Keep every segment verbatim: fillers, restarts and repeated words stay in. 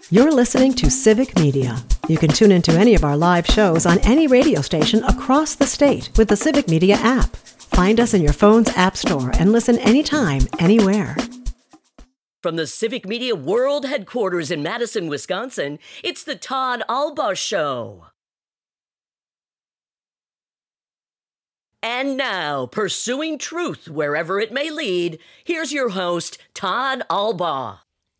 You're listening to Civic Media. You can tune into any of our live shows on any radio station across the state with the Civic Media app. Find us in your phone's app store and listen anytime, anywhere. From the Civic Media World Headquarters in Madison, Wisconsin, it's the Todd Alba Show. And now, pursuing truth wherever it may lead, here's your host, Todd Alba.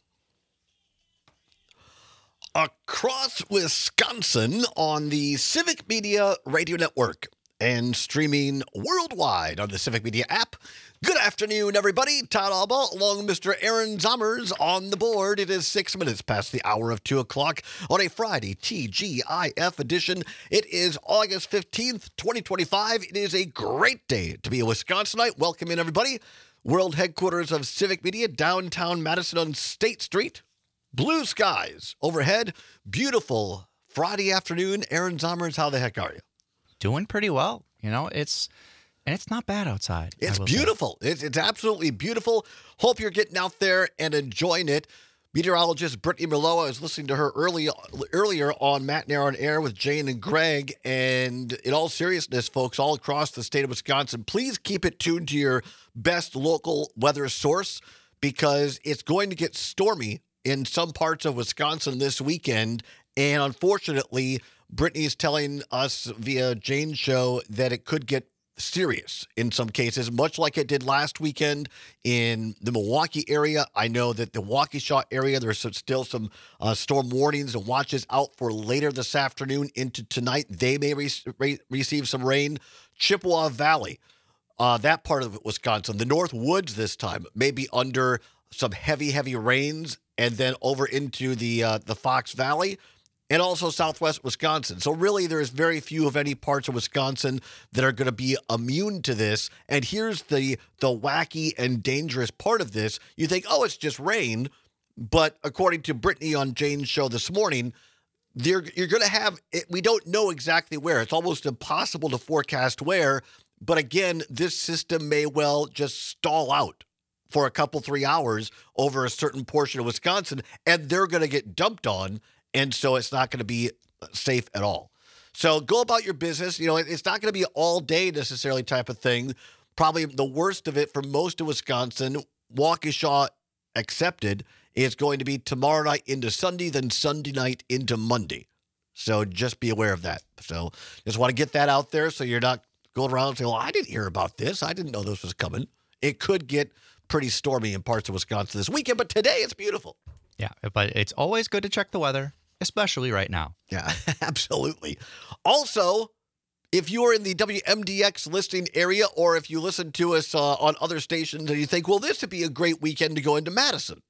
Across Wisconsin on the Civic Media Radio Network and streaming worldwide on the Civic Media app. Good afternoon, everybody. Todd Alba along with Mister Aaron Zommers on the board. It is six minutes past the hour of two o'clock on a Friday T G I F edition. It is August fifteenth, twenty twenty-five. It is a great day to be a Wisconsinite. Welcome in, everybody. World headquarters of Civic Media, downtown Madison on State Street. Blue skies overhead. Beautiful Friday afternoon. Aaron Zommers, how the heck are you? Doing pretty well. You know, it's and it's not bad outside. It's beautiful. It's, it's absolutely beautiful. Hope you're getting out there and enjoying it. Meteorologist Brittany Merlo, I was listening to her early, earlier on Matt and Aaron on Air with Jane and Greg. And in all seriousness, folks, all across the state of Wisconsin, please keep it tuned to your best local weather source because it's going to get stormy in some parts of Wisconsin this weekend. And unfortunately, Brittany's telling us via Jane's show that it could get serious in some cases, much like it did last weekend in the Milwaukee area. I know that the Waukesha area, there's some, still some uh, storm warnings and watches out for later this afternoon into tonight. They may re- re- receive some rain. Chippewa Valley, uh, that part of Wisconsin, the North Woods this time, may be under some heavy, heavy rains, and then over into the uh, the Fox Valley. And also southwest Wisconsin. So really, there's very few of any parts of Wisconsin that are going to be immune to this. And here's the the wacky and dangerous part of this. You think, oh, it's just rain. But according to Brittany on Jane's show this morning, you're, you're going to have, it, we don't know exactly where. It's almost impossible to forecast where. But again, this system may well just stall out for a couple, three hours over a certain portion of Wisconsin. And they're going to get dumped on. And so it's not going to be safe at all. So go about your business. You know, it's not going to be all day necessarily type of thing. Probably the worst of it for most of Wisconsin, Waukesha accepted, is going to be tomorrow night into Sunday, then Sunday night into Monday. So just be aware of that. So just want to get that out there so you're not going around and saying, well, I didn't hear about this. I didn't know this was coming. It could get pretty stormy in parts of Wisconsin this weekend, but today it's beautiful. Yeah, but it's always good to check the weather. Especially right now. Yeah, absolutely. Also, if you are in the W M D X listening area or if you listen to us uh, on other stations and you think, well, this would be a great weekend to go into Madison.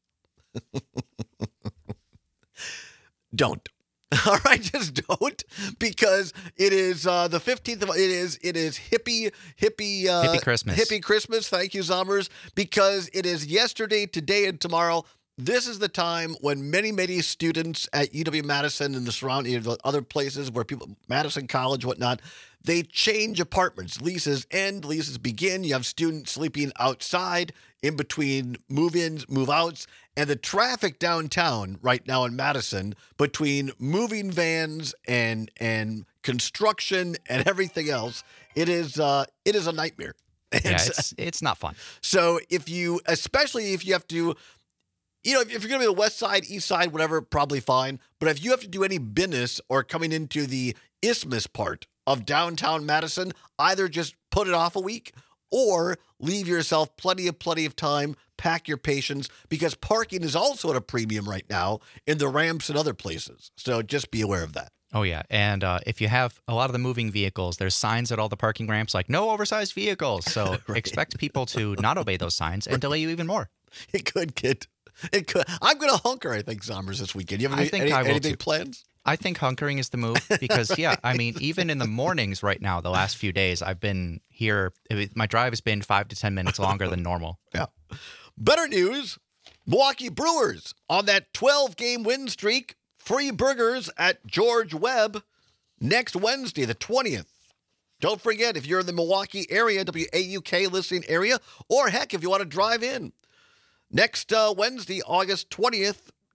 Don't. All right, just don't, because it is uh, the fifteenth of it is it is hippie hippie uh, hippie Christmas. Hippie Christmas. Thank you, Zommers, because it is yesterday, today, and tomorrow. This is the time when many, many students at U W-Madison and the surrounding you know, other places where people, Madison College, whatnot, they change apartments. Leases end, leases begin. You have students sleeping outside in between move-ins, move-outs, and the traffic downtown right now in Madison between moving vans and and construction and everything else, it is uh, it is a nightmare. And yeah, it's it's not fun. So if you, especially if you have to. You know, if you're going to be the west side, east side, whatever, probably fine. But if you have to do any business or coming into the isthmus part of downtown Madison, either just put it off a week or leave yourself plenty of plenty of time, pack your patience, because parking is also at a premium right now in the ramps and other places. So just be aware of that. Oh, yeah. And uh, if you have a lot of the moving vehicles, there's signs at all the parking ramps like no oversized vehicles. So right. Expect people to not obey those signs and delay you even more. It could get... It could. I'm going to hunker, I think, Zommers, this weekend. You have any, I think any, I will any too. big plans? I think hunkering is the move because, yeah, I mean, even in the mornings right now, the last few days, I've been here. My drive has been five to ten minutes longer than normal. Yeah. Better news, Milwaukee Brewers on that twelve-game win streak, free burgers at George Webb next Wednesday, the twentieth. Don't forget, if you're in the Milwaukee area, W A U K listening area, or heck, if you want to drive in, next uh, Wednesday, August twentieth,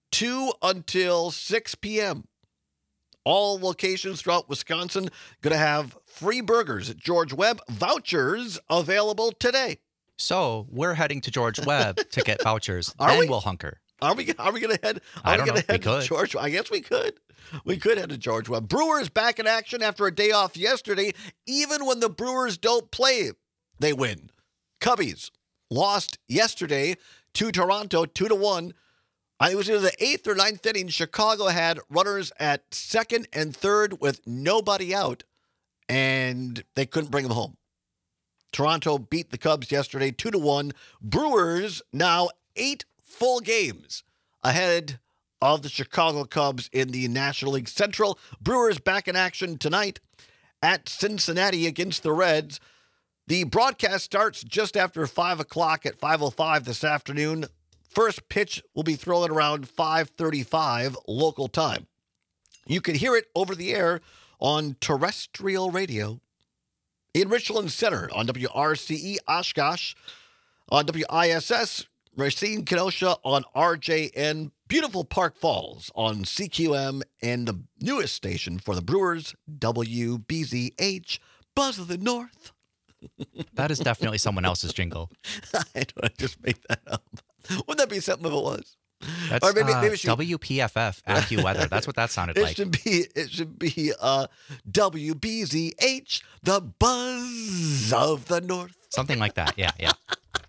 two until six p.m. All locations throughout Wisconsin going to have free burgers at George Webb. Vouchers available today. So we're heading to George Webb to get vouchers. Are then we? we'll hunker. Are we? Are we going to head? Are I we don't gonna know. We head to could. George? I guess we could. We could head to George Webb. Brewers back in action after a day off yesterday. Even when the Brewers don't play, they win. Cubbies lost yesterday to Toronto, two to one. It was either the eighth or ninth inning. Chicago had runners at second and third with nobody out, and they couldn't bring them home. Toronto beat the Cubs yesterday, two to one. Brewers now eight full games ahead of the Chicago Cubs in the National League Central. Brewers back in action tonight at Cincinnati against the Reds. The broadcast starts just after five o'clock at five oh five this afternoon. First pitch will be thrown at around five thirty-five local time. You can hear it over the air on terrestrial radio in Richland Center on W R C E Oshkosh, on W I S S Racine Kenosha, on R J N, beautiful Park Falls on C Q M, and the newest station for the Brewers, W B Z H, Buzz of the North. That is definitely someone else's jingle. I don't I just made that up. Wouldn't that be something if it was? That's Or maybe- uh, maybe it should- W P F F AccuWeather. That's what that sounded It like. should be it should be uh, W B Z H, the Buzz of the North. Something like that. Yeah, yeah.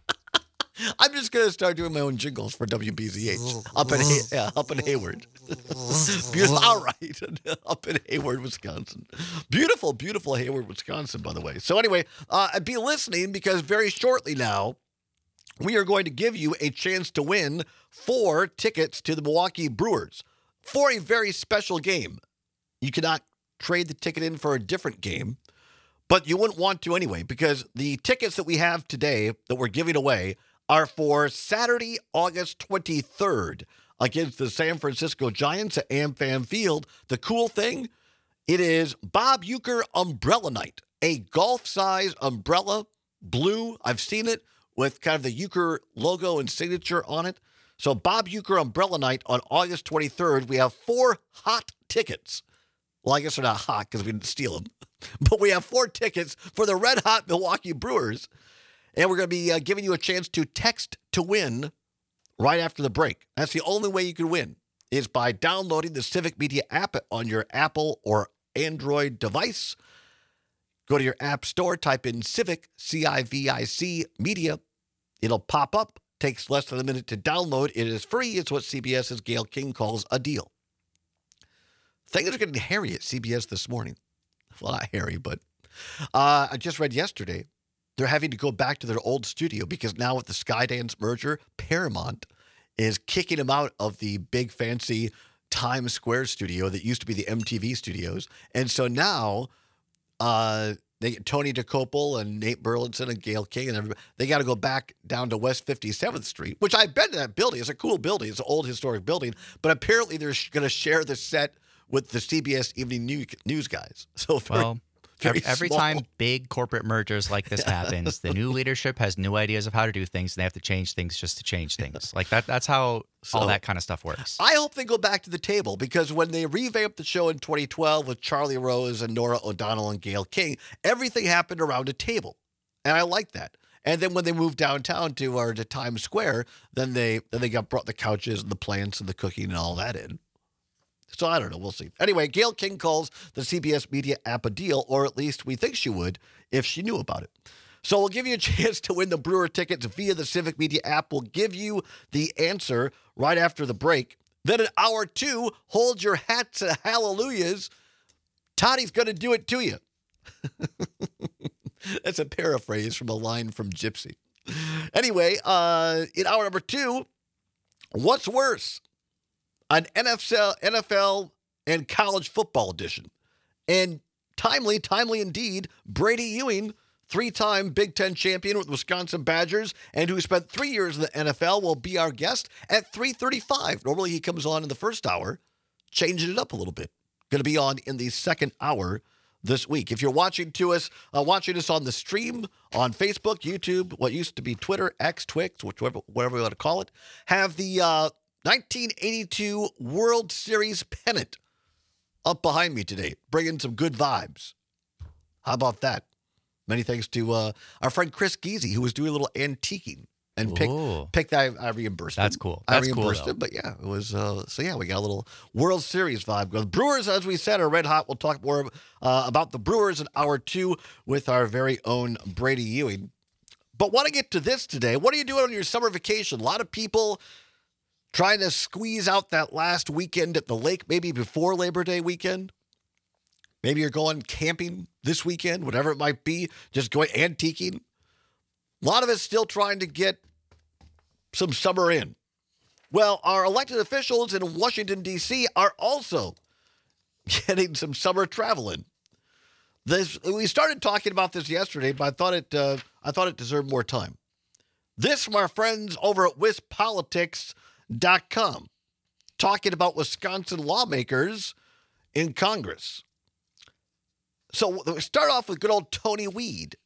I'm just gonna start doing my own jingles for W B Z H up in Hay- yeah, up in Hayward. Beautiful. All right, up in Hayward, Wisconsin. Beautiful, beautiful Hayward, Wisconsin. By the way. So anyway, uh, be listening because very shortly now, we are going to give you a chance to win four tickets to the Milwaukee Brewers for a very special game. You cannot trade the ticket in for a different game, but you wouldn't want to anyway because the tickets that we have today that we're giving away are for Saturday, August twenty-third against the San Francisco Giants at AmFam Field. The cool thing, it is Bob Uecker Umbrella Night, a golf-size umbrella, blue. I've seen it with kind of the Uecker logo and signature on it. So Bob Uecker Umbrella Night on August twenty-third. We have four hot tickets. Well, I guess they're not hot because we didn't steal them. But we have four tickets for the red hot Milwaukee Brewers. And we're going to be uh, giving you a chance to text to win right after the break. That's the only way you can win is by downloading the Civic Media app on your Apple or Android device. Go to your app store, type in Civic, C I V I C, Media. It'll pop up. Takes less than a minute to download. It is free. It's what CBS's Gayle King calls a deal. Things are getting hairy at C B S this morning. Well, not hairy, but uh, I just read yesterday they're having to go back to their old studio because now with the Skydance merger, Paramount is kicking them out of the big fancy Times Square studio that used to be the M T V studios. And so now uh, they get Tony DeCopel and Nate Burleson and Gayle King and everybody. They got to go back down to West fifty-seventh Street, which I've been to that building. It's a cool building. It's an old historic building. But apparently they're going to share the set with the C B S Evening News guys. So very, Well, very every small. time big corporate mergers like this happens, the new leadership has new ideas of how to do things, and they have to change things just to change things. Like that. That's how So- all that kind of stuff works. I hope they go back to the table because when they revamped the show in twenty twelve with Charlie Rose and Nora O'Donnell and Gayle King, everything happened around a table. And I like that. And then when they moved downtown to or to Times Square, then they then they got brought the couches and the plants and the cooking and all that in. So I don't know. We'll see. Anyway, Gayle King calls the C B S Media app a deal, or at least we think she would if she knew about it. So we'll give you a chance to win the Brewer tickets via the Civic Media app. We'll give you the answer right after the break. Then in hour two, hold your hats and hallelujahs. Toddy's going to do it to you. That's a paraphrase from a line from Gypsy. Anyway, uh, in hour number two, what's worse? An N F L, N F L and college football edition. And timely, timely indeed, Brady Ewing, three-time Big Ten champion with Wisconsin Badgers and who spent three years in the N F L, will be our guest at three thirty-five. Normally he comes on in the first hour, changing it up a little bit. Going to be on in the second hour this week. If you're watching to us, uh, watching us on the stream on Facebook, YouTube, what used to be Twitter, X, Twix, whichever, whatever you want to call it, have the uh, nineteen eighty-two World Series pennant up behind me today, bringing some good vibes. How about that? Many thanks to uh, our friend Chris Geezy, who was doing a little antiquing and picked pick that. I reimbursed him. That's cool. That's I reimbursed cool, him, but yeah, it was. Uh, so yeah, we got a little World Series vibe. The Brewers, as we said, are red hot. We'll talk more uh, about the Brewers in hour two with our very own Brady Ewing. But want to get to this today. What are you doing on your summer vacation? A lot of people trying to squeeze out that last weekend at the lake, maybe before Labor Day weekend. Maybe you're going camping this weekend, whatever it might be, just going antiquing. A lot of us still trying to get some summer in. Well, our elected officials in Washington, D C are also getting some summer travel in. This, we started talking about this yesterday, but I thought it uh, I thought it deserved more time. This from our friends over at wis politics dot com, talking about Wisconsin lawmakers in Congress. So we start off with good old Tony Weed.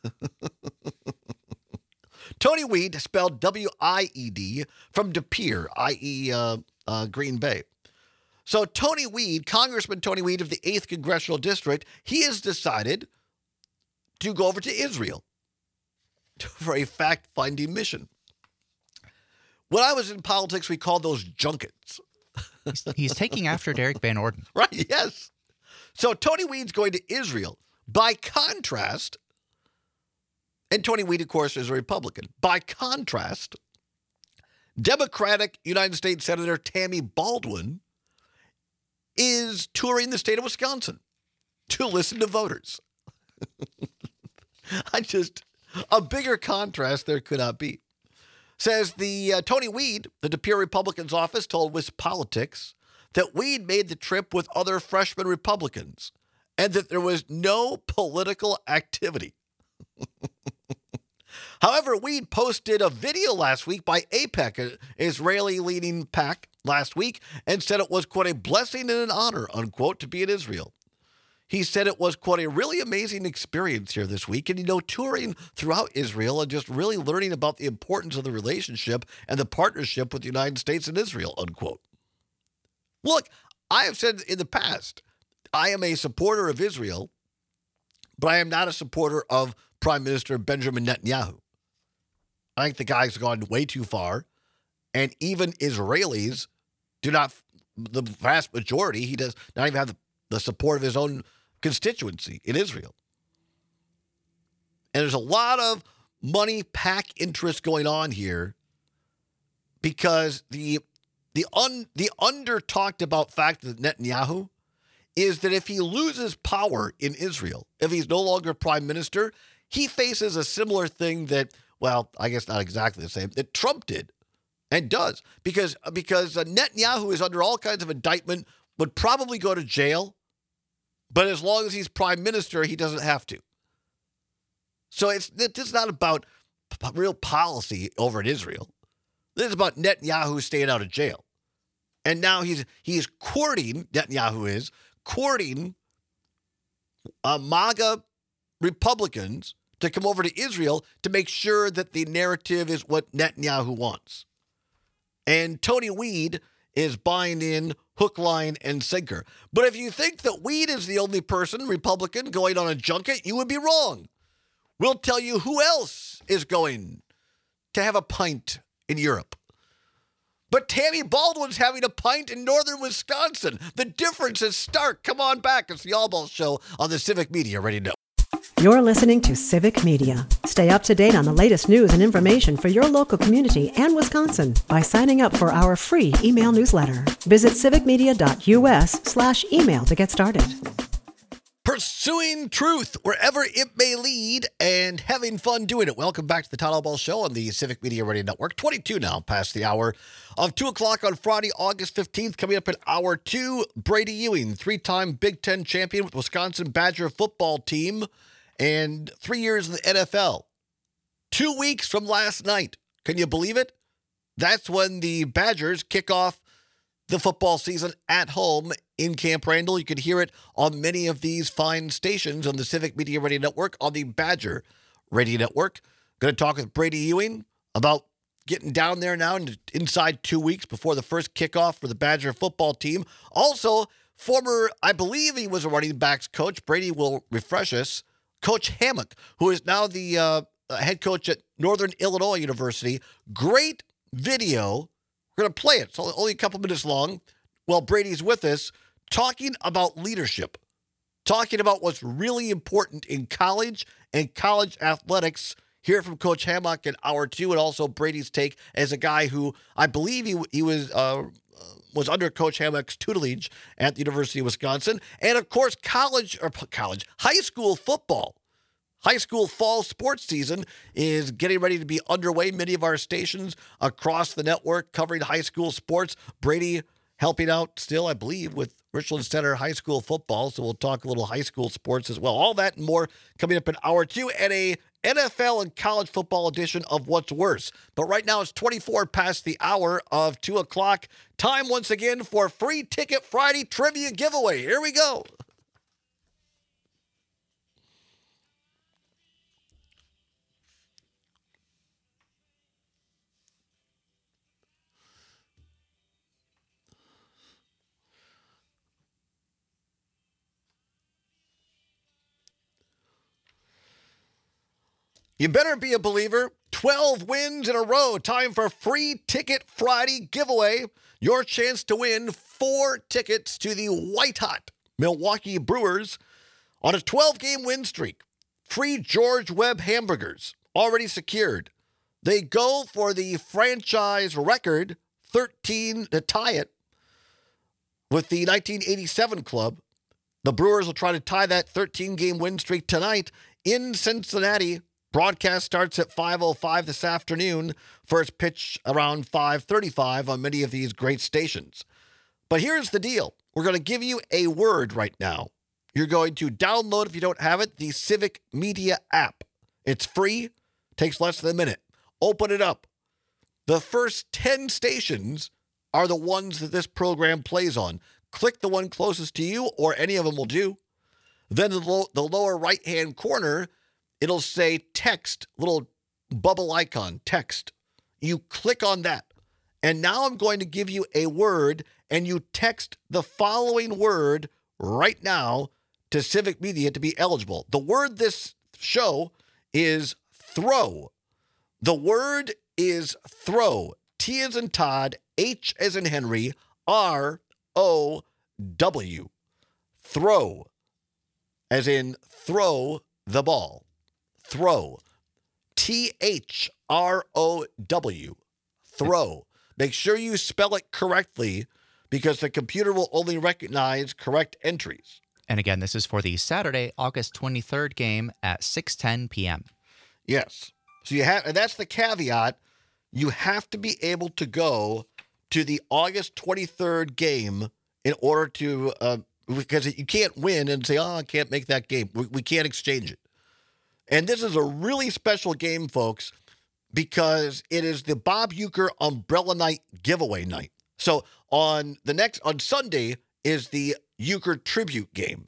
Tony Weed, spelled W I E D, from De Pere, that is. Uh, uh, Green Bay. So Tony Weed, Congressman Tony Weed of the eighth Congressional District, he has decided to go over to Israel for a fact-finding mission. When I was in politics, we called those junkets. He's, he's taking after Derek Van Orden. Right, yes. So Tony Weed's going to Israel. By contrast, and Tony Weed, of course, is a Republican. By contrast, Democratic United States Senator Tammy Baldwin is touring the state of Wisconsin to listen to voters. I just, a bigger contrast there could not be. Says the uh, Tony Weed, the De Pere Republican's office, told WisPolitics that Weed made the trip with other freshman Republicans and that there was no political activity. However, Weed posted a video last week by AIPAC, an Israeli-leaning PAC, last week, and said it was, quote, a blessing and an honor, unquote, to be in Israel. He said it was, quote, a really amazing experience here this week. And, you know, touring throughout Israel and just really learning about the importance of the relationship and the partnership with the United States and Israel, unquote. Look, I have said in the past, I am a supporter of Israel, but I am not a supporter of Prime Minister Benjamin Netanyahu. I think the guy's gone way too far, and even Israelis do not, the vast majority, he does not even have the, the support of his own constituency in Israel. And there's a lot of money PAC interest going on here because the the un the under talked about fact that Netanyahu is that if he loses power in Israel, if he's no longer prime minister, he faces a similar thing that, well, I guess not exactly the same, that Trump did and does. Because, because uh, Netanyahu is under all kinds of indictment, would probably go to jail, but as long as he's prime minister, he doesn't have to. So it's this is not about p- real policy over in Israel. This is about Netanyahu staying out of jail. And now he's he's courting, Netanyahu is, courting uh, MAGA Republicans to come over to Israel to make sure that the narrative is what Netanyahu wants. And Tony Weed is buying in hook, line, and sinker. But if you think that Weed is the only person, Republican, going on a junket, you would be wrong. We'll tell you who else is going to have a pint in Europe. But Tammy Baldwin's having a pint in northern Wisconsin. The difference is stark. Come on back. It's the Allball Show on the Civic Media Radio Network. You're listening to Civic Media. Stay up to date on the latest news and information for your local community and Wisconsin by signing up for our free email newsletter. Visit civicmedia.us slash email to get started. Pursuing truth wherever it may lead and having fun doing it. Welcome back to the Todd Allball Show on the Civic Media Radio Network. twenty-two now past the hour of two o'clock on Friday, August fifteenth. Coming up in hour two, Brady Ewing, three-time Big Ten champion with Wisconsin Badger football team and three years in the N F L. Two weeks from last night. Can you believe it? That's when the Badgers kick off the football season at home in Camp Randall. You can hear it on many of these fine stations on the Civic Media Radio Network, on the Badger Radio Network. Going to talk with Brady Ewing about getting down there now and inside two weeks before the first kickoff for the Badger football team. Also, former, I believe he was a running backs coach. Brady will refresh us. Coach Hammock, who is now the uh, head coach at Northern Illinois University. Great video. We're going to play it. It's only a couple minutes long while Brady's with us, talking about leadership, talking about what's really important in college and college athletics. Hear from Coach Hammock in hour two, and also Brady's take as a guy who I believe he he was uh, was under Coach Hammock's tutelage at the University of Wisconsin, and of course college or college high school football. High school fall sports season is getting ready to be underway. Many of our stations across the network covering high school sports. Brady helping out still, I believe, with Richland Center High School football. So we'll talk a little high school sports as well. All that and more coming up in hour two and a N F L and college football edition of What's Worse. But right now it's twenty-four past the hour of two o'clock. Time once again for Free Ticket Friday Trivia Giveaway. Here we go. You better be a believer. twelve wins in a row. Time for Free Ticket Friday giveaway. Your chance to win four tickets to the white-hot Milwaukee Brewers on a twelve-game win streak. Free George Webb hamburgers already secured. They go for the franchise record, thirteen to tie it with the nineteen eighty-seven club. The Brewers will try to tie that thirteen-game win streak tonight in Cincinnati. Broadcast starts at five oh five this afternoon. First pitch around five thirty-five on many of these great stations. But here's the deal. We're going to give you a word right now. You're going to download, if you don't have it, the Civic Media app. It's free. Takes less than a minute. Open it up. The first ten stations are the ones that this program plays on. Click the one closest to you, or any of them will do. Then the, low, the lower right-hand corner, it'll say text, little bubble icon, text. You click on that. And now I'm going to give you a word, and you text the following word right now to Civic Media to be eligible. The word this show is throw. The word is throw. T as in Todd, H as in Henry, R O W. Throw. As in throw the ball. Throw. T H R O W. Throw. Make sure you spell it correctly because the computer will only recognize correct entries. And again, this is for the Saturday, August twenty-third game at six ten p.m. Yes. So you have, and that's the caveat. You have to be able to go to the August twenty-third game in order to, uh, because you can't win and say, oh, I can't make that game. We, we can't exchange it. And this is a really special game, folks, because it is the Bob Uecker Umbrella Night giveaway night. So on the next, on Sunday is the Uecker tribute game.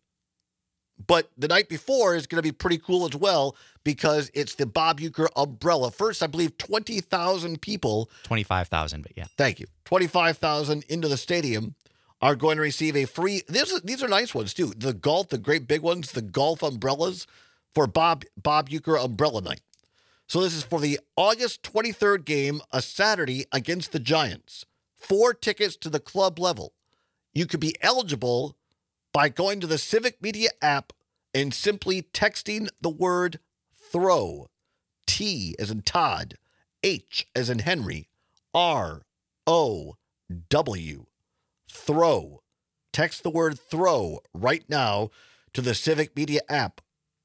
But the night before is going to be pretty cool as well because it's the Bob Uecker umbrella. First, I believe twenty thousand people. twenty-five thousand, but yeah. Thank you. twenty-five thousand into the stadium are going to receive a free, this, these are nice ones too. The golf, the great big ones, the golf umbrellas for Bob, Bob Uecker Umbrella Night. So this is for the August twenty-third game, a Saturday against the Giants. Four tickets to the club level. You could be eligible by going to the Civic Media app and simply texting the word throw. T as in Todd, H as in Henry, R O W. Throw. Text the word throw right now to the Civic Media app.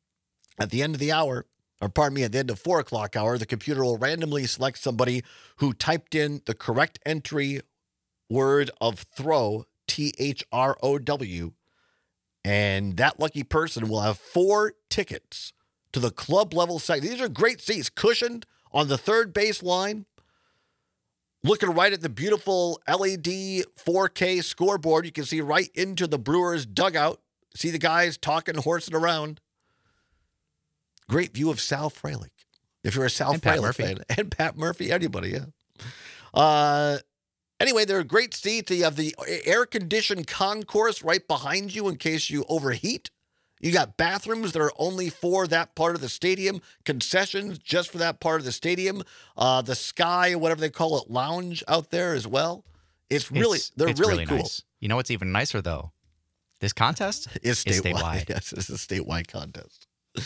At the end of the hour, or pardon me, at the end of four o'clock hour, the computer will randomly select somebody who typed in the correct entry word of throw, T H R O W, and that lucky person will have four tickets to the club level site. These are great seats, cushioned on the third base line, looking right at the beautiful L E D four K scoreboard. You can see right into the Brewers dugout, see the guys talking, horsing around. Great view of Sal Frelick. If you're a Sal And Pat Frelick Murphy. fan. And Pat Murphy, anybody, yeah. Uh, anyway, they're great seats. You have the air-conditioned concourse right behind you in case you overheat. You got bathrooms that are only for that part of the stadium, concessions just for that part of the stadium, uh, the Sky, whatever they call it, lounge out there as well. It's really, It's, they're it's really, really cool. nice. You know what's even nicer, though? This contest It's is statewide. statewide. Yes, it's a statewide contest.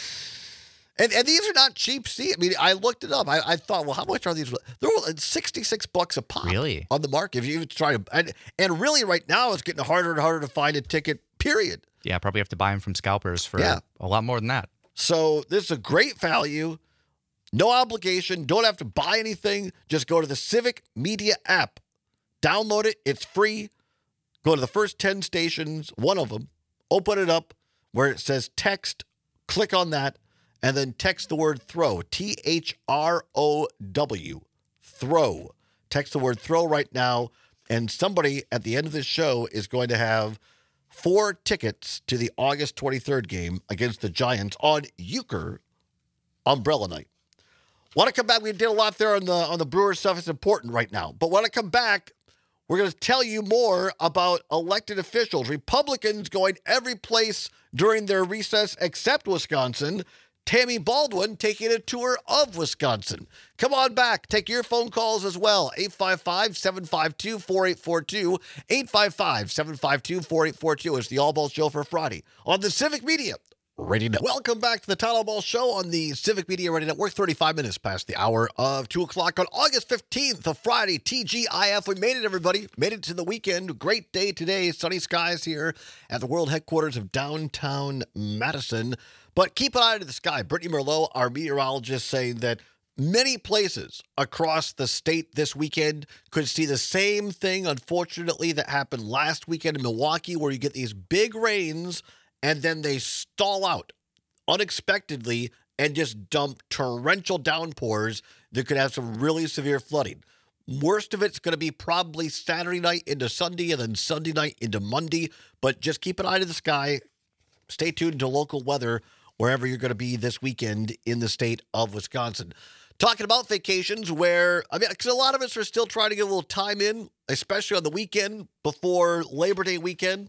And and these are not cheap seats. I mean, I looked it up. I, I thought, well, how much are these? They're sixty-six bucks a pop. Really? On the market. If you even try to, and, and really right now it's getting harder and harder to find a ticket, period. Yeah, probably have to buy them from scalpers for Yeah. a lot more than that. So this is a great value. No obligation. Don't have to buy anything. Just go to the Civic Media app. Download it. It's free. Go to the first ten stations, one of them. Open it up where it says text. Click on that. And then text the word throw, T H R O W, throw. Text the word throw right now, and somebody at the end of this show is going to have four tickets to the August twenty-third game against the Giants on Euchre Umbrella Night. Want to come back? We did a lot there on the on the Brewers stuff. It's important right now. But want to come back, we're going to tell you more about elected officials. Republicans going every place during their recess except Wisconsin. Tammy Baldwin taking a tour of Wisconsin. Come on back. Take your phone calls as well. eight five five, seven five two, four eight four two. eight five five, seven five two, four eight four two. It's the All Ball Show for Friday on the Civic Media Radio Network. Welcome back to the Town All Ball Show on the Civic Media Radio Network. thirty-five minutes past the hour of two o'clock on August fifteenth of Friday. T G I F. We made it, everybody. Made it to the weekend. Great day today. Sunny skies here at the world headquarters of downtown Madison. But keep an eye to the sky. Brittany Merlot, our meteorologist, saying that many places across the state this weekend could see the same thing, unfortunately, that happened last weekend in Milwaukee, where you get these big rains and then they stall out unexpectedly and just dump torrential downpours that could have some really severe flooding. Worst of it's going to be probably Saturday night into Sunday and then Sunday night into Monday. But just keep an eye to the sky. Stay tuned to local weather wherever you're going to be this weekend in the state of Wisconsin. Talking about vacations where, I mean, because a lot of us are still trying to get a little time in, especially on the weekend before Labor Day weekend.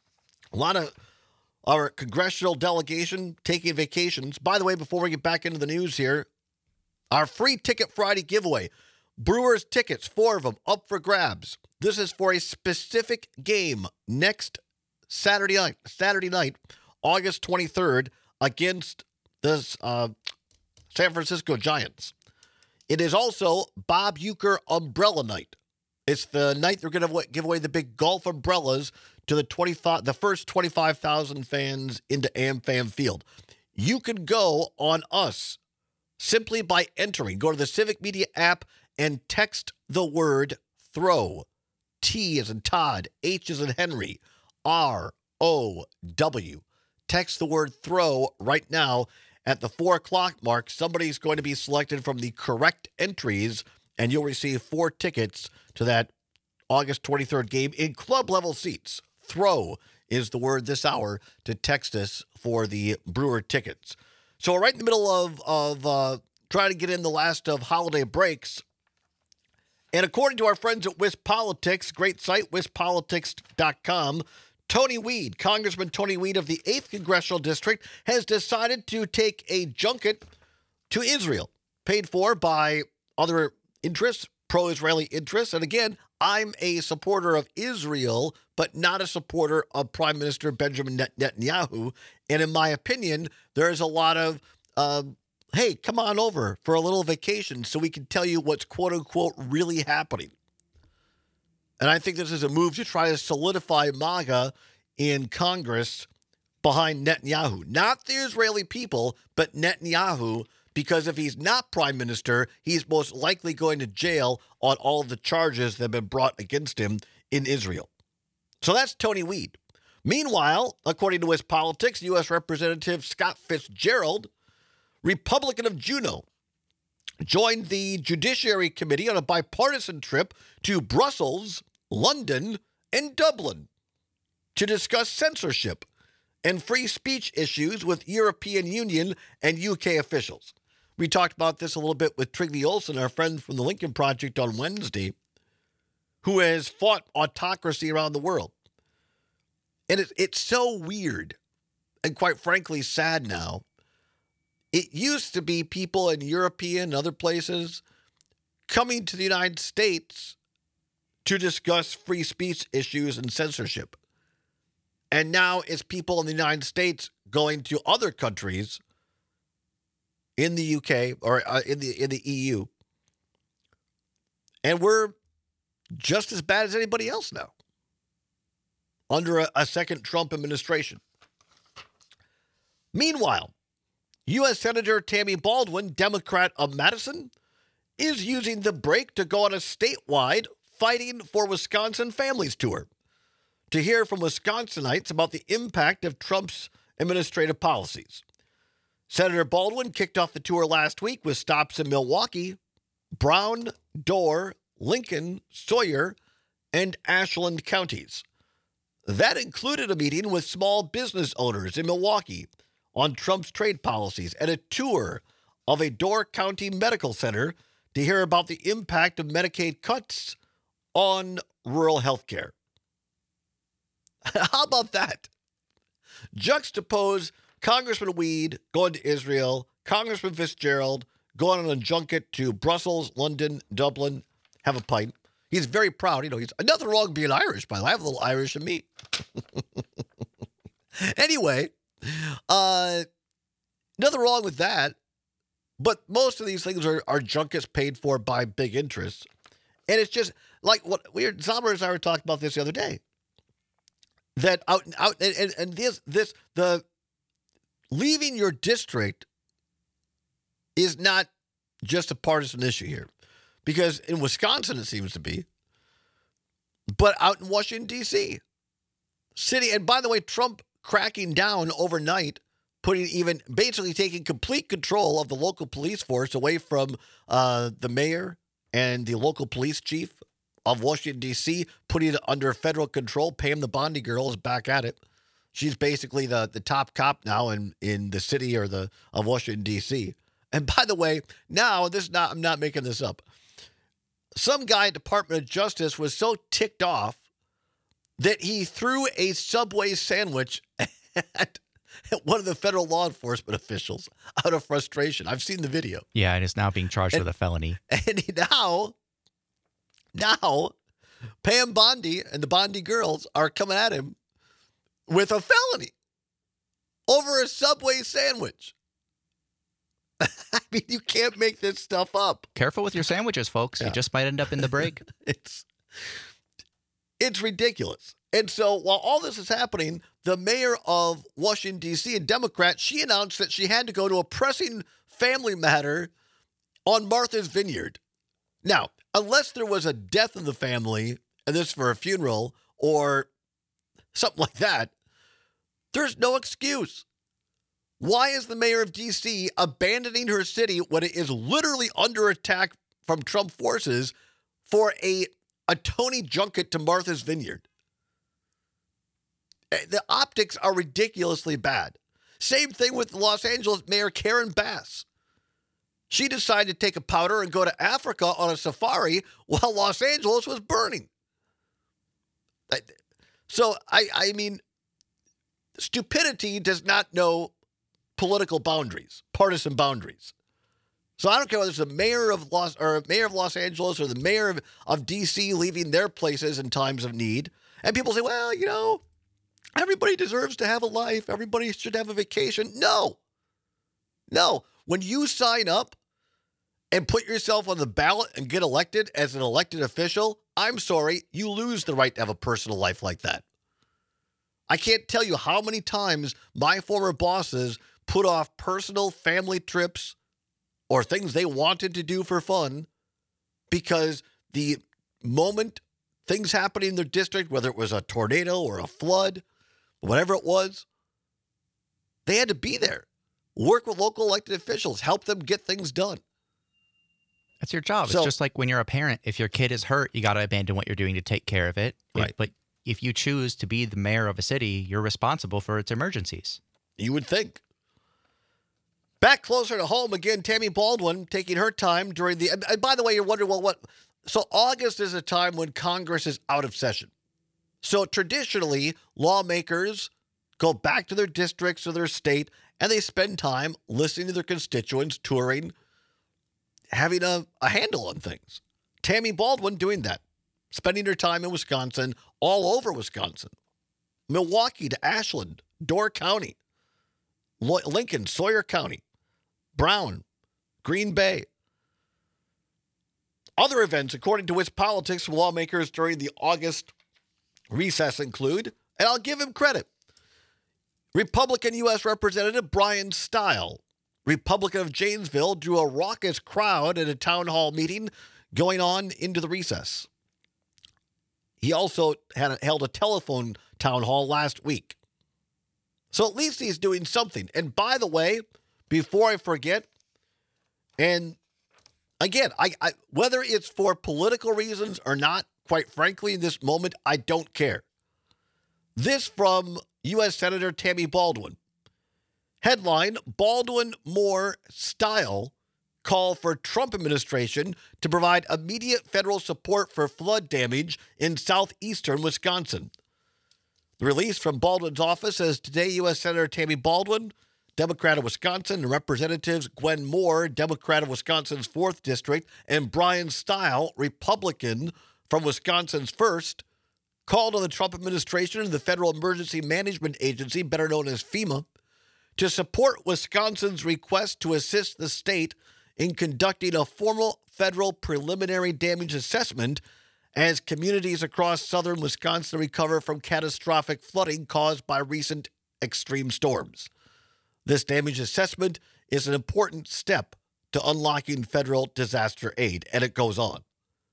A lot of our congressional delegation taking vacations. By the way, before we get back into the news here, our free Ticket Friday giveaway. Brewers tickets, four of them, up for grabs. This is for a specific game next Saturday night, Saturday night, August twenty-third, against the uh, San Francisco Giants. It is also Bob Uecker Umbrella Night. It's the night they're going to give away the big golf umbrellas to the twenty-five, the first twenty-five thousand fans into AmFam Field. You can go on us simply by entering. Go to the Civic Media app and text the word throw. T as in Todd, H as in Henry, R O W. Text the word throw right now. At the four o'clock mark, somebody's going to be selected from the correct entries, and you'll receive four tickets to that August twenty-third game in club-level seats. Throw is the word this hour to text us for the Brewer tickets. So we're right in the middle of, of uh, trying to get in the last of holiday breaks. And according to our friends at WisPolitics, great site, wis politics dot com, Tony Weed, Congressman Tony Weed of the eighth Congressional District, has decided to take a junket to Israel, paid for by other interests, pro-Israeli interests. And again, I'm a supporter of Israel, but not a supporter of Prime Minister Benjamin Netanyahu. And in my opinion, there's a lot of, uh, hey, come on over for a little vacation so we can tell you what's quote-unquote really happening. And I think this is a move to try to solidify MAGA in Congress behind Netanyahu. Not the Israeli people, but Netanyahu, because if he's not prime minister, he's most likely going to jail on all of the charges that have been brought against him in Israel. So that's Tony Weed. Meanwhile, according to WisPolitics, U S Representative Scott Fitzgerald, Republican of Juneau, joined the Judiciary Committee on a bipartisan trip to Brussels, London, and Dublin to discuss censorship and free speech issues with European Union and U K officials. We talked about this a little bit with Trygve Olsen, our friend from the Lincoln Project, on Wednesday. who has fought autocracy around the world. And it, it's so weird and quite frankly sad now. It used to be people in European and other places coming to the United States to discuss free speech issues and censorship. And now it's people in the United States going to other countries in the U K or uh, in the in the E U. And we're just as bad as anybody else now under a, a second Trump administration. Meanwhile, U S Senator Tammy Baldwin, Democrat of Madison, is using the break to go on a statewide Fighting for Wisconsin Families tour to hear from Wisconsinites about the impact of Trump's administrative policies. Senator Baldwin kicked off the tour last week with stops in Milwaukee, Brown, Door, Lincoln, Sawyer, and Ashland counties. That included a meeting with small business owners in Milwaukee on Trump's trade policies and a tour of a Door County medical center to hear about the impact of Medicaid cuts on rural health care. How about that? Juxtapose Congressman Weed going to Israel, Congressman Fitzgerald going on a junket to Brussels, London, Dublin, have a pint. He's very proud. You know, he's nothing wrong being Irish, by the way. I have a little Irish in me. Anyway, uh, nothing wrong with that. But most of these things are, are junkets paid for by big interests. And it's just like what we were, Zalmer and I were talking about this the other day. That out, out and, and this, this, the leaving your district is not just a partisan issue here. Because in Wisconsin, it seems to be. But out in Washington, D C, city, and by the way, Trump cracking down overnight, putting even basically taking complete control of the local police force away from uh, the mayor and the local police chief of Washington, D C, putting it under federal control. Pam the Bondi girl is back at it. She's basically the, the top cop now in, in the city or the of Washington, D C. And by the way, now this is not I'm not making this up. Some guy at Department of Justice was so ticked off that he threw a Subway sandwich at one of the federal law enforcement officials out of frustration. I've seen the video. Yeah, and is now being charged and, with a felony. And he now, now, Pam Bondi and the Bondi girls are coming at him with a felony over a Subway sandwich. I mean, you can't make this stuff up. Careful with your sandwiches, folks. Yeah. You just might end up in the break. it's it's ridiculous. And so while all this is happening, the mayor of Washington, D C, a Democrat, she announced that she had to go to a pressing family matter on Martha's Vineyard. Now, unless there was a death in the family, and this for a funeral or something like that, there's no excuse. Why is the mayor of D C abandoning her city when it is literally under attack from Trump forces for a, a Tony junket to Martha's Vineyard? The optics are ridiculously bad. Same thing with Los Angeles Mayor Karen Bass. She decided to take a powder and go to Africa on a safari while Los Angeles was burning. So, I, I mean, stupidity does not know political boundaries, partisan boundaries. So I don't care whether it's the mayor of Los or mayor of Los Angeles or the mayor of, of D C leaving their places in times of need. And people say, well, you know, everybody deserves to have a life. Everybody should have a vacation. No. No. When you sign up and put yourself on the ballot and get elected as an elected official, I'm sorry, you lose the right to have a personal life like that. I can't tell you how many times my former bosses put off personal family trips or things they wanted to do for fun because the moment things happened in their district, whether it was a tornado or a flood, whatever it was, they had to be there, work with local elected officials, help them get things done. That's your job. So, it's just like when you're a parent, if your kid is hurt, you got to abandon what you're doing to take care of it. Right. If, but if you choose to be the mayor of a city, you're responsible for its emergencies. You would think. Back closer to home again, Tammy Baldwin taking her time during the. And by the way, you're wondering, well, what So August is a time when Congress is out of session. So traditionally, lawmakers go back to their districts or their state, and they spend time listening to their constituents, touring, having a, a handle on things. Tammy Baldwin doing that, spending her time in Wisconsin, all over Wisconsin. Milwaukee to Ashland, Door County, Lincoln, Sawyer County, Brown, Green Bay. Other events, according to WisPolitics, from lawmakers during the August recess include, and I'll give him credit, Republican U S Representative Brian Stile, Republican of Janesville, drew a raucous crowd at a town hall meeting going on into the recess. He also had held a telephone town hall last week. So at least he's doing something. And by the way, before I forget, and again, I, I whether it's for political reasons or not, quite frankly, in this moment, I don't care. This from U S Senator Tammy Baldwin. Headline, Baldwin Moore Stile call for Trump administration to provide immediate federal support for flood damage in southeastern Wisconsin. The release from Baldwin's office says today U S Senator Tammy Baldwin, Democrat of Wisconsin, and Representatives Gwen Moore, Democrat of Wisconsin's fourth District, and Brian Stile, Republican from Wisconsin's first, called on the Trump administration and the Federal Emergency Management Agency, better known as FEMA, to support Wisconsin's request to assist the state in conducting a formal federal preliminary damage assessment as communities across southern Wisconsin recover from catastrophic flooding caused by recent extreme storms. This damage assessment is an important step to unlocking federal disaster aid, and it goes on.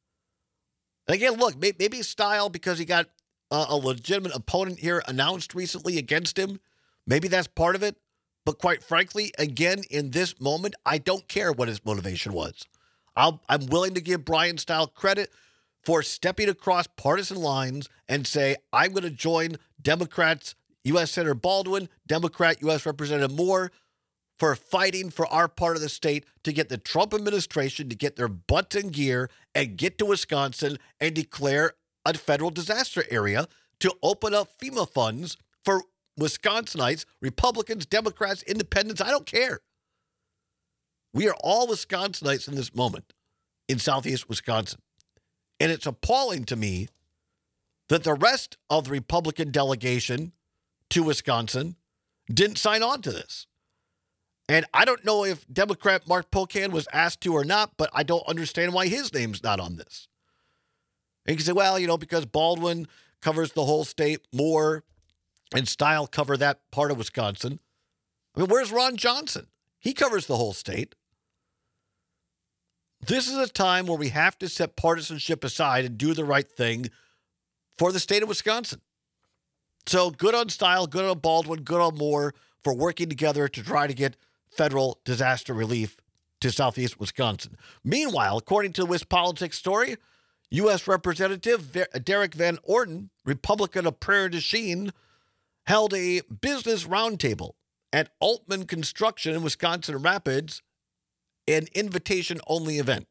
And again, look, maybe Stile, because he got a, a legitimate opponent here announced recently against him, maybe that's part of it. But quite frankly, again, in this moment, I don't care what his motivation was. I'll, I'm willing to give Brian Stile credit for stepping across partisan lines and say, I'm going to join Democrats, U S Senator Baldwin, Democrat U S Representative Moore, for fighting for our part of the state to get the Trump administration to get their butts in gear and get to Wisconsin and declare a federal disaster area to open up FEMA funds for Wisconsinites, Republicans, Democrats, Independents. I don't care. We are all Wisconsinites in this moment in southeast Wisconsin. And it's appalling to me that the rest of the Republican delegation to Wisconsin didn't sign on to this. And I don't know if Democrat Mark Pocan was asked to or not, but I don't understand why his name's not on this. And you can say, well, you know, because Baldwin covers the whole state more and Stile cover that part of Wisconsin. I mean, where's Ron Johnson? He covers the whole state. This is a time where we have to set partisanship aside and do the right thing for the state of Wisconsin. So good on Stile, good on Baldwin, good on Moore for working together to try to get federal disaster relief to southeast Wisconsin. Meanwhile, according to the WisPolitics story, U S Representative Derek Van Orden, Republican of Prairie du Chien, held a business roundtable at Altman Construction in Wisconsin Rapids, an invitation-only event.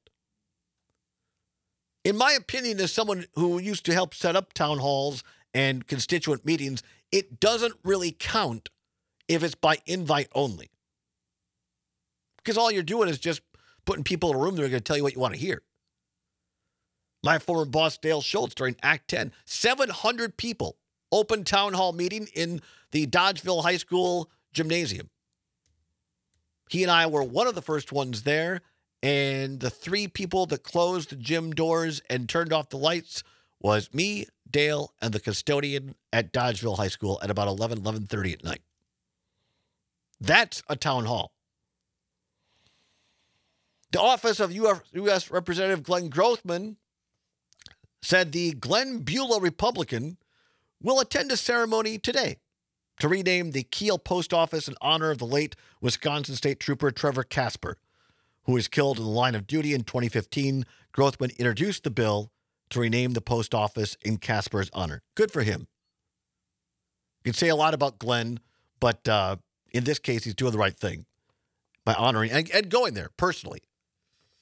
In my opinion, as someone who used to help set up town halls and constituent meetings, it doesn't really count if it's by invite only. Because all you're doing is just putting people in a room that are going to tell you what you want to hear. My former boss, Dale Schultz, during Act ten, seven hundred people, open town hall meeting in the Dodgeville High School gymnasium. He and I were one of the first ones there, and the three people that closed the gym doors and turned off the lights was me, Dale, and the custodian at Dodgeville High School at about eleven, eleven thirty at night. That's a town hall. The office of U S Representative Glenn Grothman said the Glenn Beulah Republican will attend a ceremony today to rename the Kiel Post Office in honor of the late Wisconsin State Trooper Trevor Casper, who was killed in the line of duty in twenty fifteen. Grothman introduced the bill to rename the post office in Casper's honor. Good for him. You can say a lot about Glenn, but uh, in this case, he's doing the right thing by honoring and, and going there personally.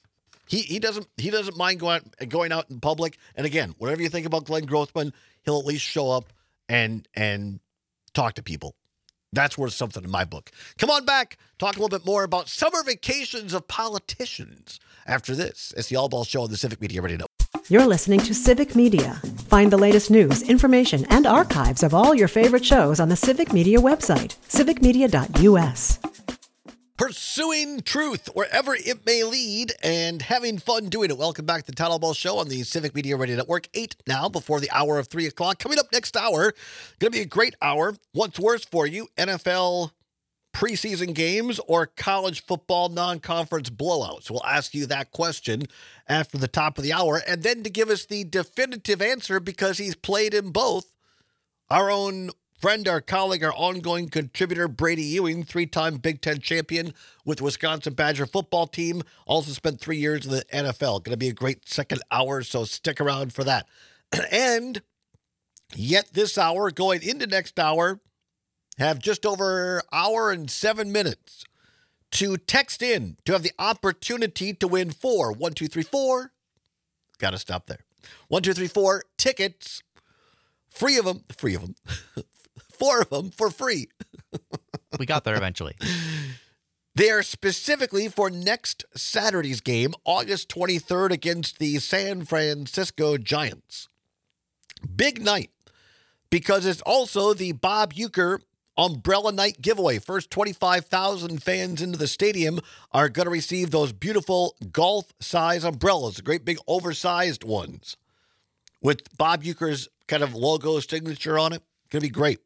He he doesn't he doesn't mind going out, going out in public. And again, whatever you think about Glenn Grothman, he'll at least show up and and talk to people. That's worth something in my book. Come on back, talk a little bit more about summer vacations of politicians after this. It's the All Ball Show on the Civic Media Radio Network. You're listening to Civic Media. Find the latest news, information, and archives of all your favorite shows on the Civic Media website, civic media dot u s. Pursuing truth wherever it may lead and having fun doing it. Welcome back to the Town Hall Ball Show on the Civic Media Radio Network. Eight now before the hour of three o'clock. Coming up next hour, going to be a great hour. What's worse for you, N F L preseason games or college football non-conference blowouts? We'll ask you that question after the top of the hour. And then to give us the definitive answer, because he's played in both, our own friend, our colleague, our ongoing contributor, Brady Ewing, three-time Big Ten champion with the Wisconsin Badger football team, also spent three years in the N F L. Going to be a great second hour, so stick around for that. And yet this hour, going into next hour, have just over an hour and seven minutes to text in to have the opportunity to win four. One, two, three, four. Got to stop there. One, two, three, four tickets. Free of them. Free of them. Four of them for free. We got there eventually. They are specifically for next Saturday's game, August twenty-third, against the San Francisco Giants. Big night, because it's also the Bob Uecker Umbrella Night giveaway. First twenty-five thousand fans into the stadium are going to receive those beautiful golf-size umbrellas, the great big oversized ones with Bob Uecker's kind of logo signature on it. Going to be great.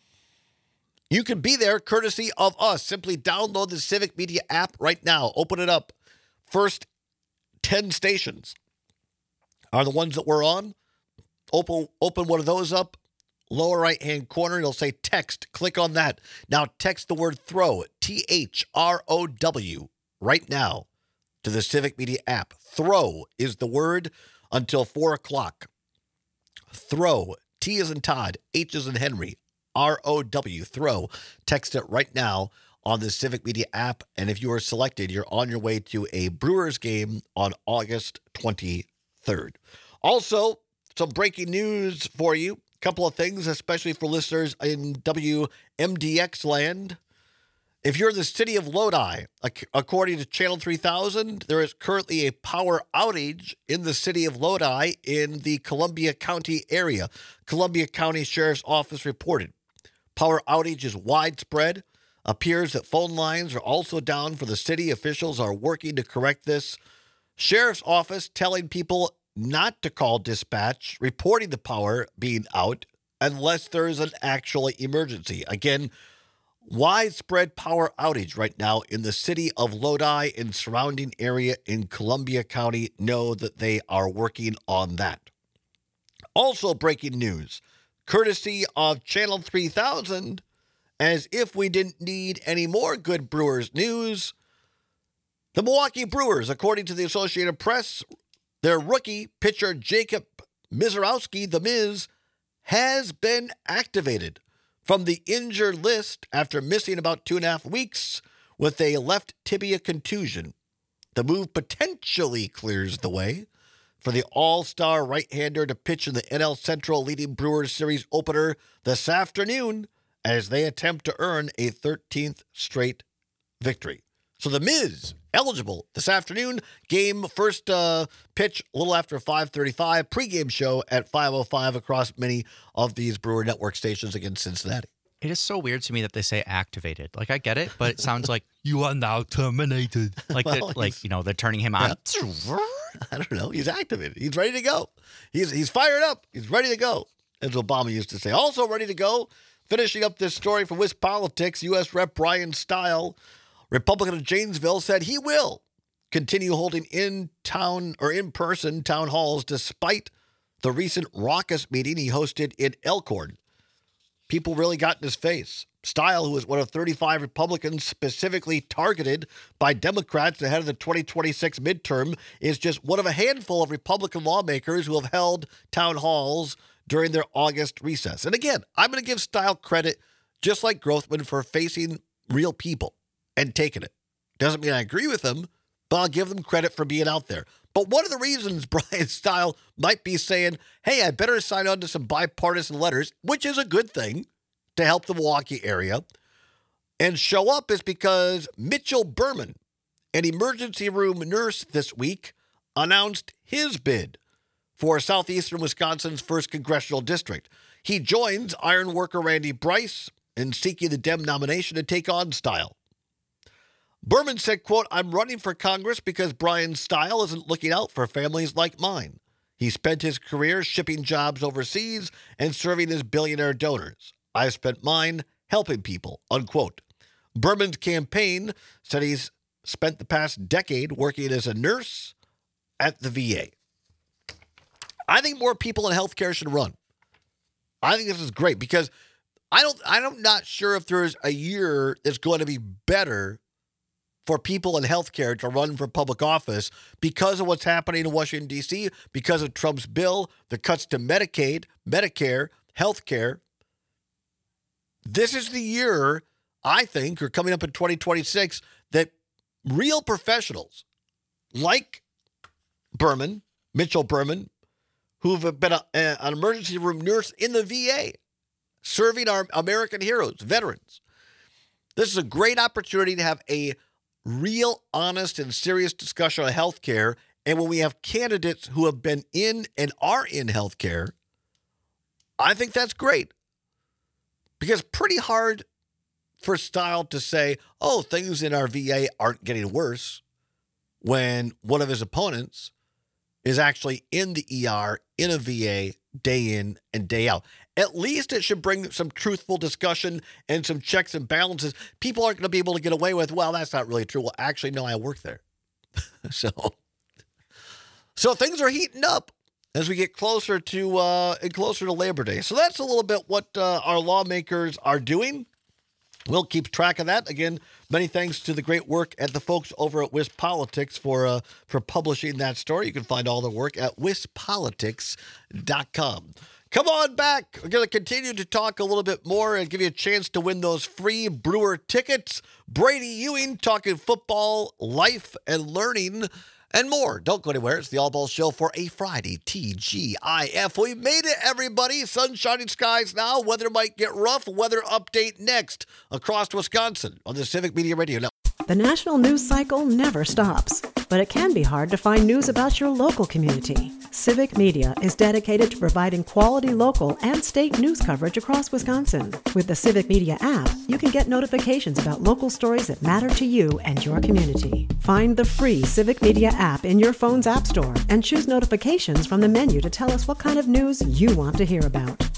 You can be there courtesy of us. Simply download the Civic Media app right now. Open it up. First ten stations are the ones that we're on. Open, open one of those up. Lower right-hand corner, it'll say text. Click on that. Now text the word throw, T H R O W, right now to the Civic Media app. Throw is the word until four o'clock. Throw, T as in Todd, H as in Henry, R O W, throw. Text it right now on the Civic Media app. And if you are selected, you're on your way to a Brewers game on August twenty-third. Also, some breaking news for you. Couple of things, especially for listeners in W M D X land. If you're in the city of Lodi, according to Channel three thousand, there is currently a power outage in the city of Lodi in the Columbia County area. Columbia County Sheriff's Office reported. Power outage is widespread. Appears that phone lines are also down for the city. Officials are working to correct this. Sheriff's Office telling people not to call dispatch, reporting the power being out unless there is an actual emergency. Again, widespread power outage right now in the city of Lodi and surrounding area in Columbia County. Know that they are working on that. Also breaking news, courtesy of Channel three thousand, as if we didn't need any more good Brewers news, the Milwaukee Brewers, according to the Associated Press, their rookie pitcher Jacob Misiorowski, the Miz, has been activated from the injured list after missing about two and a half weeks with a left tibia contusion. The move potentially clears the way for the all-star right-hander to pitch in the N L Central leading Brewers series opener this afternoon as they attempt to earn a thirteenth straight victory. So the Miz, eligible this afternoon. Game first uh, pitch a little after five thirty-five. Pre-game show at five oh five across many of these Brewer Network stations against Cincinnati. It is so weird to me that they say activated. Like, I get it, but it sounds like you are now terminated. Like, Well, like you know, they're turning him on. Yeah. I don't know. He's activated. He's ready to go. He's he's fired up. He's ready to go, as Obama used to say. Also ready to go. Finishing up this story from West Politics, U S Representative Brian Stile, Republican of Janesville, said he will continue holding in-town or in-person town halls despite the recent raucous meeting he hosted in Elkhorn. People really got in his face. Stile, who is one of thirty-five Republicans specifically targeted by Democrats ahead of the twenty twenty-six midterm, is just one of a handful of Republican lawmakers who have held town halls during their August recess. And again, I'm going to give Stile credit, just like Grothman, for facing real people and taking it. Doesn't mean I agree with him, but I'll give them credit for being out there. But one of the reasons Brian Stile might be saying, hey, I better sign on to some bipartisan letters, which is a good thing to help the Milwaukee area, and show up is because Mitchell Berman, an emergency room nurse this week, announced his bid for southeastern Wisconsin's first congressional district. He joins iron worker Randy Bryce in seeking the Dem nomination to take on Stile. Berman said, quote, I'm running for Congress because Brian Stile isn't looking out for families like mine. He spent his career shipping jobs overseas and serving as billionaire donors. I spent mine helping people, unquote. Berman's campaign said he's spent the past decade working as a nurse at the V A. I think more people in healthcare should run. I think this is great because I don't, I'm not sure if there's a year that's going to be better for people in healthcare to run for public office because of what's happening in Washington, D C, because of Trump's bill, the cuts to Medicaid, Medicare, healthcare. This is the year, I think, or coming up in twenty twenty-six, that real professionals like Berman, Mitchell Berman, who've been a, a, an emergency room nurse in the V A, serving our American heroes, veterans. This is a great opportunity to have a real, honest, and serious discussion on healthcare. And when we have candidates who have been in and are in healthcare, I think that's great. Because pretty hard for Stile to say, oh, things in our V A aren't getting worse when one of his opponents is actually in the E R, in a V A, day in and day out. At least it should bring some truthful discussion and some checks and balances. People aren't going to be able to get away with, well, that's not really true. Well, actually, no, I work there. so, so things are heating up as we get closer to uh, closer to Labor Day. So that's a little bit what uh, our lawmakers are doing. We'll keep track of that. Again, many thanks to the great work at the folks over at WisPolitics for uh, for publishing that story. You can find all their work at wis politics dot com. Come on back. We're going to continue to talk a little bit more and give you a chance to win those free Brewer tickets. Brady Ewing talking football, life, and learning, and more. Don't go anywhere. It's the All Ball Show for a Friday. T G I F. We made it, everybody. Sun shining skies now. Weather might get rough. Weather update next across Wisconsin on the Civic Media Radio Network. The national news cycle never stops, but it can be hard to find news about your local community. Civic Media is dedicated to providing quality local and state news coverage across Wisconsin. With the Civic Media app, you can get notifications about local stories that matter to you and your community. Find the free Civic Media app in your phone's app store and choose notifications from the menu to tell us what kind of news you want to hear about.